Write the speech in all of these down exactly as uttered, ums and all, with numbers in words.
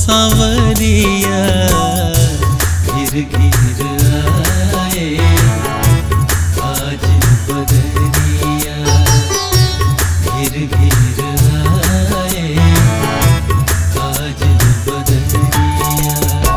सांवरिया घिर घिर आए आज बदरिया, घिर घिर आए आज बदरिया।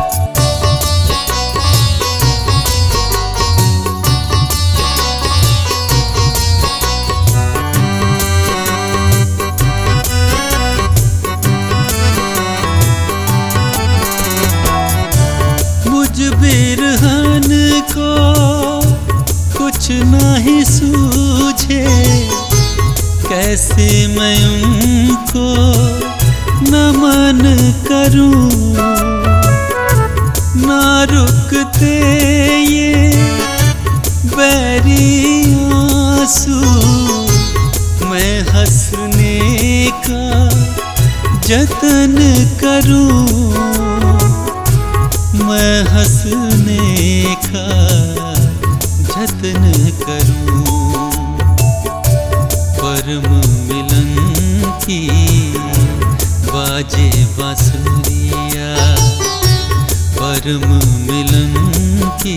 बिरहन को कुछ नहीं सूझे, कैसे मैं उनको नमन करूं। ना रुकते ये बैरी आंसू, मैं हंसने का जतन करूं। मैं हंसने का जतन करूं। परम मिलन की बाजे बांसुरिया, परम मिलन की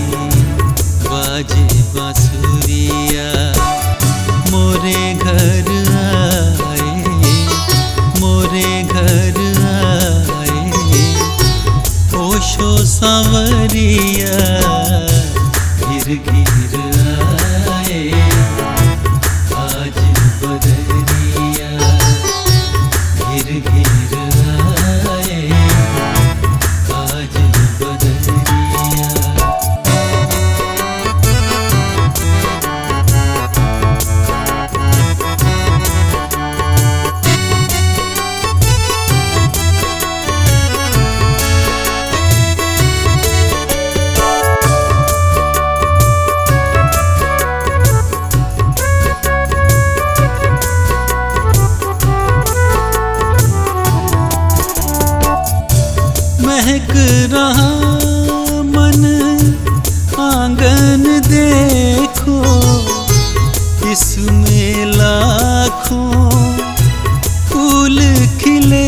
बाजे बांसुरिया। मोरे घर आए, मोरे घर आए होशो सांवरिया, घिर घिर आए आज बदरिया, घिर घिर आए आज बदरिया। महक रहा मन आंगन देखो, इसमें लाखों फूल खिले।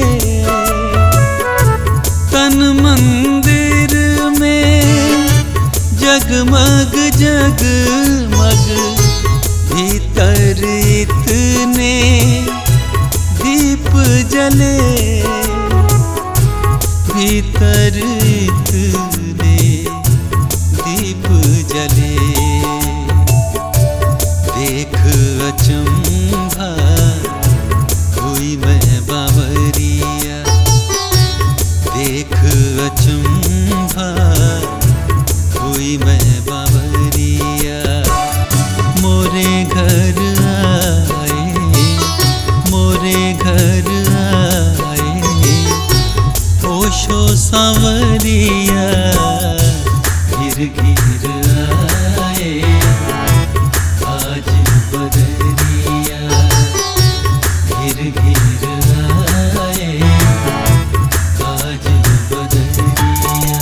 तन मंदिर में जगमग जगमग, भीतर इतने दीप जले। भीतर इतने दीप जले, देख अचंभा हुई मैं बावरिया। देख अचंभा हुई मैं बावरिया। मोरे घर आए, मोरे घर आए होशो सांवरिया, घिर घिर आए आज बदरिया, घिर घिर आए आज बदरिया।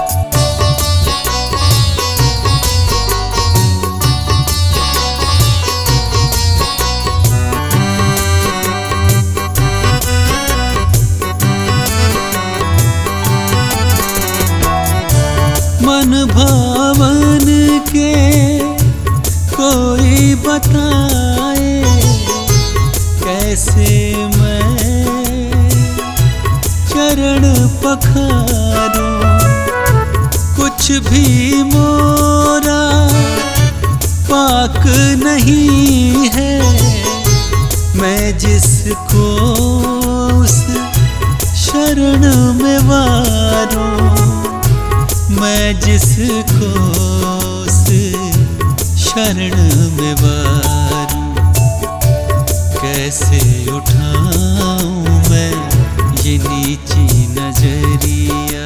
मन भावन के कोई बताए, कैसे मैं चरण पखारूं। कुछ भी मोरा पाक नहीं है, मैं जिसको उस शरण में वारूं। मैं जिसको उस शरण में वारूं। कैसे उठाऊं मैं ये नीची नजरिया,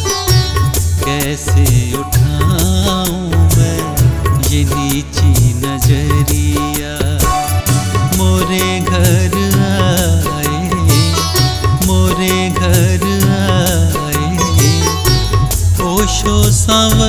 कैसे उठाऊं मैं ये नीची नजरिया। मोरे घर आए, मोरे घर आए होशो सांवरिया,